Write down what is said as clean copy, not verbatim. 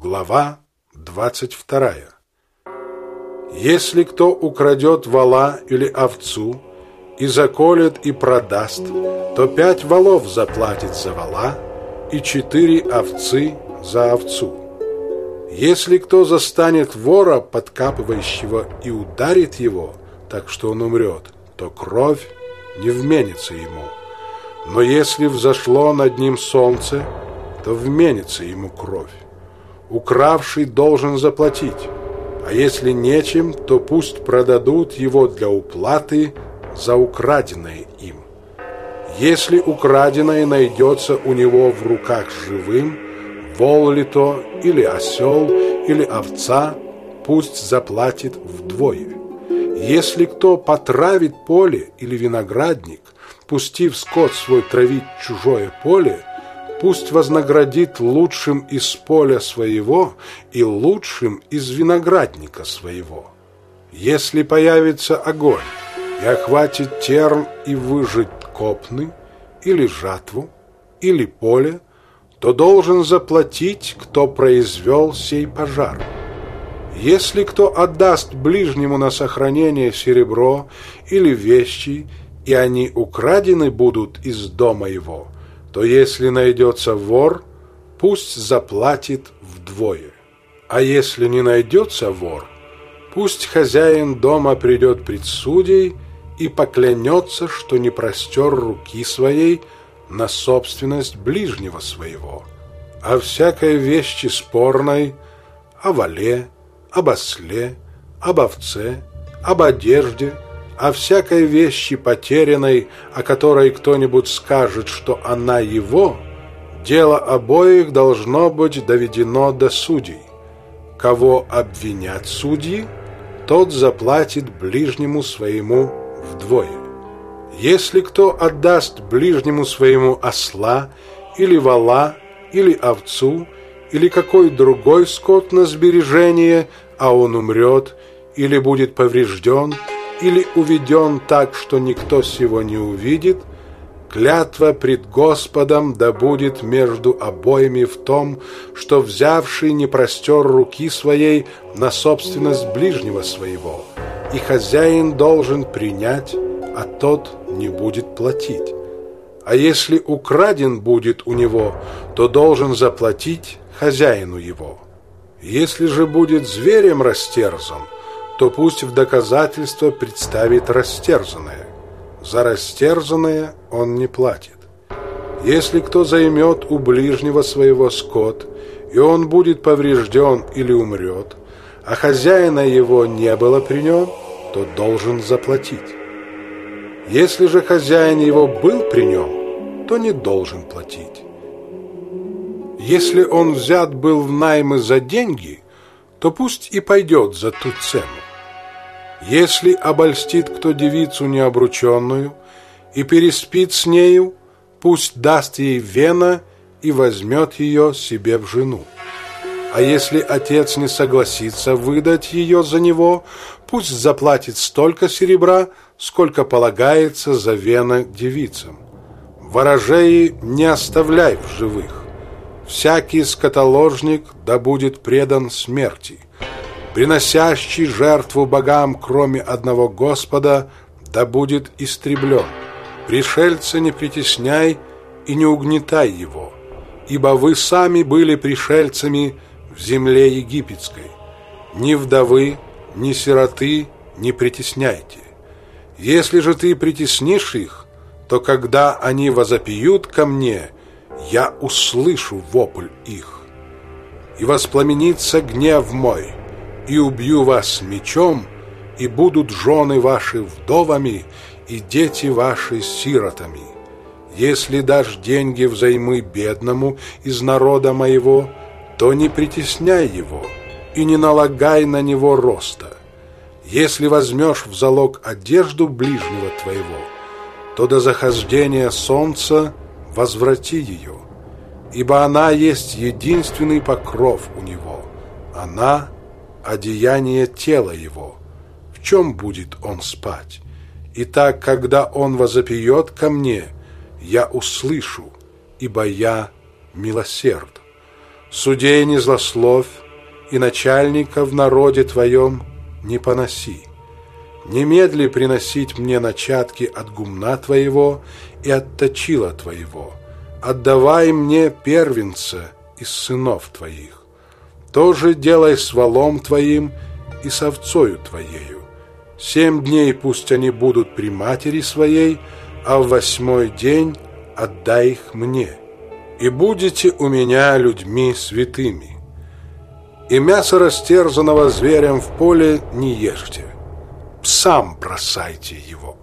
Глава 22. Если кто украдет вола или овцу и заколет и продаст, то 5 волов заплатит за вола и 4 овцы за овцу. Если кто застанет вора, подкапывающего, и ударит его, так что он умрет, то кровь не вменится ему. Но если взошло над ним солнце, то вменится ему кровь. Укравший должен заплатить, а если нечем, то пусть продадут его для уплаты за украденное им. Если украденное найдется у него в руках живым, вол ли то, или осел, или овца, пусть заплатит вдвое. Если кто потравит поле или виноградник, пустив скот свой травить чужое поле, пусть вознаградит лучшим из поля своего и лучшим из виноградника своего. Если появится огонь и охватит терн и выжать копны, или жатву, или поле, то должен заплатить, кто произвел сей пожар. Если кто отдаст ближнему на сохранение серебро или вещи, и они украдены будут из дома его, то если найдется вор, пусть заплатит вдвое. А если не найдется вор, пусть хозяин дома придет пред судей и поклянется, что не простер руки своей на собственность ближнего своего. О всякой вещи спорной, о воле, об осле, об овце, об одежде, о всякой вещи потерянной, о которой кто-нибудь скажет, что она его, дело обоих должно быть доведено до судей. Кого обвинят судьи, тот заплатит ближнему своему вдвое. Если кто отдаст ближнему своему осла, или вола, или овцу, или какой другой скот на сбережение, а он умрет, или будет поврежден, или уведен так, что никто сего не увидит, клятва пред Господом да будет между обоими в том, что взявший не простер руки своей на собственность ближнего своего, и хозяин должен принять, а тот не будет платить. А если украден будет у него, то должен заплатить хозяину его. Если же будет зверем растерзан, то пусть в доказательство представит растерзанное. За растерзанное он не платит. Если кто займет у ближнего своего скот, и он будет поврежден или умрет, а хозяина его не было при нем, то должен заплатить. Если же хозяин его был при нем, то не должен платить. Если он взят был в наймы за деньги, то пусть и пойдет за ту цену. Если обольстит кто девицу необрученную и переспит с нею, пусть даст ей вена и возьмет ее себе в жену. А если отец не согласится выдать ее за него, пусть заплатит столько серебра, сколько полагается за вена девицам. Ворожеи не оставляй в живых. Всякий скотоложник да будет предан смерти. Приносящий жертву богам, кроме одного Господа, да будет истреблен. Пришельца не притесняй и не угнетай его, ибо вы сами были пришельцами в земле египетской. Ни вдовы, ни сироты не притесняйте. Если же ты притеснишь их, то когда они возопьют ко мне, я услышу вопль их. И воспламенится гнев мой, и убью вас мечом, и будут жены ваши вдовами, и дети ваши сиротами. Если дашь деньги взаймы бедному из народа моего, то не притесняй его, и не налагай на него роста. Если возьмешь в залог одежду ближнего твоего, то до захождения солнца возврати ее, ибо она есть единственный покров у него, она — одеяние тела его. В чем будет он спать? Итак, когда он возопьет ко мне, я услышу, ибо я милосерд. Судей не злословь, и начальника в народе твоем не поноси. Немедли приносить мне начатки от гумна твоего и от точила твоего. Отдавай мне первенца из сынов твоих. Тоже делай с волом твоим и с овцою твоею. 7 дней пусть они будут при матери своей, а в 8-й день отдай их мне. И будете у меня людьми святыми. И мясо растерзанного зверем в поле не ешьте, псам бросайте его».